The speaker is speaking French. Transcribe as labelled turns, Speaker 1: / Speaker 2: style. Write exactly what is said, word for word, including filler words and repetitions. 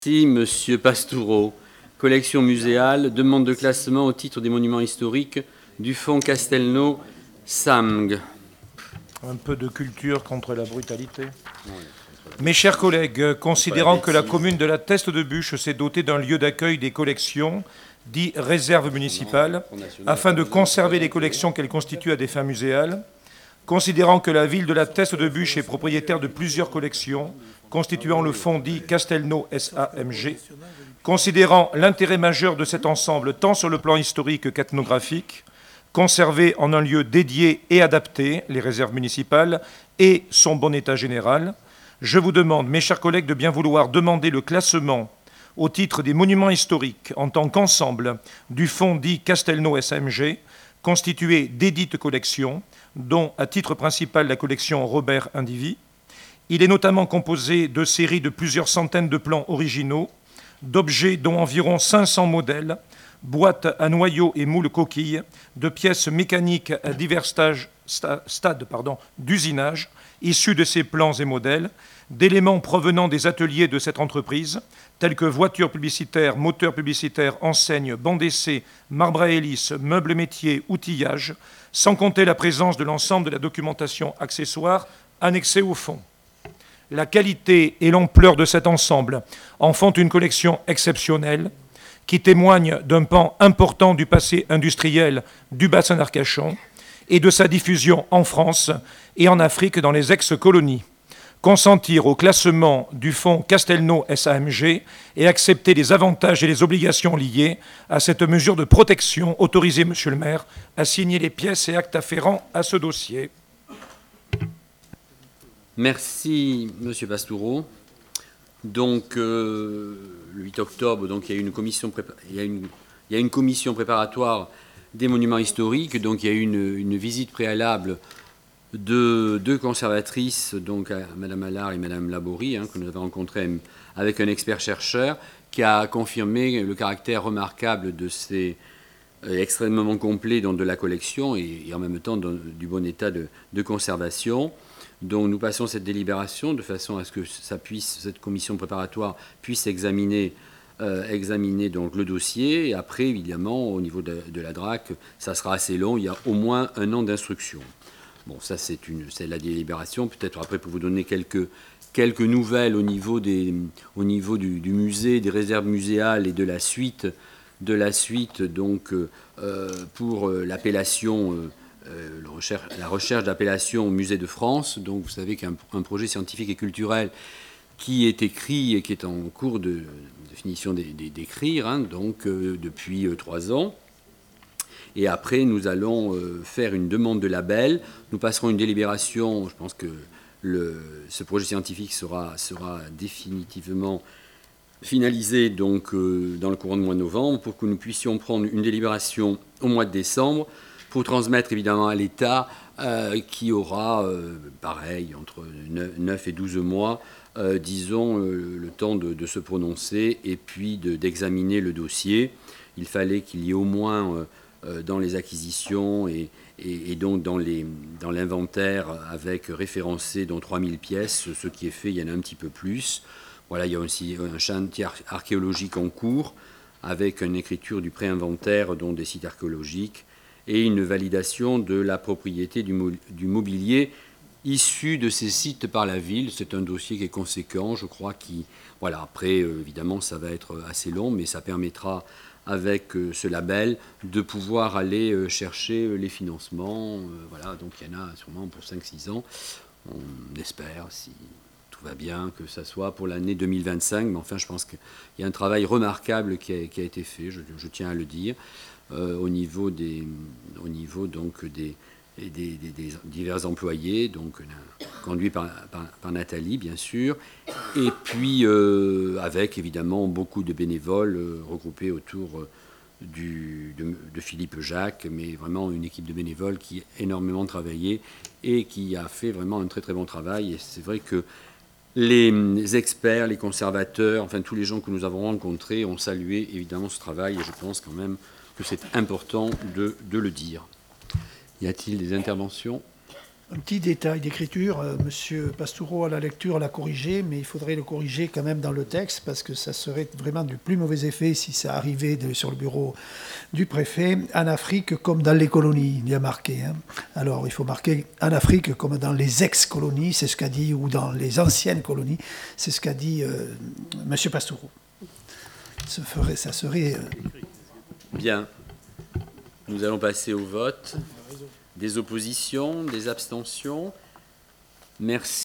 Speaker 1: Merci, Monsieur Pastoureau. Collection muséale, demande de classement au titre des monuments historiques du fonds Castelnau-Samg.
Speaker 2: Un peu de culture contre la brutalité. Mes chers collègues, considérant que la commune de la Teste-de-Buch s'est dotée d'un lieu d'accueil des collections, dit réserve municipale, afin de conserver les collections qu'elle constitue à des fins muséales, considérant que la ville de la Teste-de-Buch est propriétaire de plusieurs collections, constituant le fonds dit Castelnau-Samg, considérant l'intérêt majeur de cet ensemble tant sur le plan historique qu'ethnographique, conservé en un lieu dédié et adapté, les réserves municipales, et son bon état général, je vous demande, mes chers collègues, de bien vouloir demander le classement au titre des monuments historiques en tant qu'ensemble du fonds dit Castelnau-Samg, constitué d'édites collections, dont à titre principal la collection Robert Indivi. Il est notamment composé de séries de plusieurs centaines de plans originaux, d'objets dont environ cinq cents modèles, boîtes à noyaux et moules coquilles, de pièces mécaniques à divers stages, sta, stades pardon, d'usinage, issus de ces plans et modèles, d'éléments provenant des ateliers de cette entreprise, tels que voitures publicitaires, moteurs publicitaires, enseignes, bancs d'essai, marbre à hélice, meubles métiers, outillages, sans compter la présence de l'ensemble de la documentation accessoire annexée au fonds. La qualité et l'ampleur de cet ensemble en font une collection exceptionnelle qui témoigne d'un pan important du passé industriel du bassin d'Arcachon et de sa diffusion en France et en Afrique dans les ex-colonies. Consentir au classement du fonds Castelnau-Samg et accepter les avantages et les obligations liées à cette mesure de protection, autorisez, Monsieur le maire, à signer les pièces et actes afférents à ce dossier.
Speaker 1: Merci, Monsieur Pastoureau. Donc, euh, le huit octobre, donc, il y a une commission, prépa- il y a une, il y a une commission préparatoire des monuments historiques. Donc, il y a eu une, une visite préalable de deux conservatrices, donc Mme Allard et Mme Laborie, hein, que nous avons rencontrées avec un expert-chercheur, qui a confirmé le caractère remarquable de ces euh, extrêmement complets donc, de la collection et, et en même temps de, du bon état de, de conservation. Donc nous passons cette délibération de façon à ce que ça puisse, cette commission préparatoire puisse examiner, euh, examiner donc, le dossier. Et après, évidemment, au niveau de, de la D R A C, ça sera assez long. Il y a au moins un an d'instruction. Bon, ça, c'est, une, c'est la délibération. Peut-être après, pour vous donner quelques, quelques nouvelles au niveau, des, au niveau du, du musée, des réserves muséales et de la suite, de la suite donc, euh, pour l'appellation... Euh, Euh, recherche, la recherche d'appellation au Musée de France. Donc, vous savez qu'un un projet scientifique et culturel qui est écrit et qui est en cours de, de finition d'écrire, hein, donc euh, depuis euh, trois ans. Et après, nous allons euh, faire une demande de label. Nous passerons une délibération. Je pense que le, ce projet scientifique sera, sera définitivement finalisé donc, euh, dans le courant du mois de novembre pour que nous puissions prendre une délibération au mois de décembre pour transmettre évidemment à l'État euh, qui aura, euh, pareil, entre neuf et douze mois, euh, disons, euh, le temps de, de se prononcer et puis de, d'examiner le dossier. Il fallait qu'il y ait au moins euh, dans les acquisitions et, et, et donc dans, les, dans l'inventaire avec référencé dans trois mille pièces, ce qui est fait, il y en a un petit peu plus. Voilà, il y a aussi un chantier archéologique en cours avec une écriture du pré-inventaire, dont des sites archéologiques, et une validation de la propriété du, mo- du mobilier issu de ces sites par la ville. C'est un dossier qui est conséquent, je crois. Qui, voilà, après, euh, évidemment, ça va être assez long, mais ça permettra, avec euh, ce label, de pouvoir aller euh, chercher euh, les financements. Euh, voilà, donc il y en a sûrement pour cinq six ans. On espère, si tout va bien, que ça soit pour l'année deux mille vingt-cinq. Mais enfin, je pense qu'il y a un travail remarquable qui a, qui a été fait, je, je tiens à le dire. Euh, au niveau des, au niveau donc des, des, des, des divers employés, donc euh, conduit par, par, par Nathalie bien sûr, et puis euh, avec évidemment beaucoup de bénévoles euh, regroupés autour euh, du, de, de Philippe Jacques, mais vraiment une équipe de bénévoles qui a énormément travaillé et qui a fait vraiment un très très bon travail. Et c'est vrai que les experts, les conservateurs, enfin tous les gens que nous avons rencontrés ont salué évidemment ce travail, et je pense quand même que c'est important de, de le dire. Y a-t-il des interventions ?
Speaker 3: Un petit détail d'écriture, euh, Monsieur Pastoureau à la lecture l'a corrigé, mais il faudrait le corriger quand même dans le texte parce que ça serait vraiment du plus mauvais effet si ça arrivait de, sur le bureau du préfet. En Afrique comme dans les colonies, il y a marqué. Hein. Alors il faut marquer en Afrique comme dans les ex-colonies, c'est ce qu'a dit, ou dans les anciennes colonies, c'est ce qu'a dit euh, Monsieur Pastoureau. Ça, ferait, ça serait... Euh...
Speaker 1: Bien. Nous allons passer au vote. Des oppositions, des abstentions. Merci.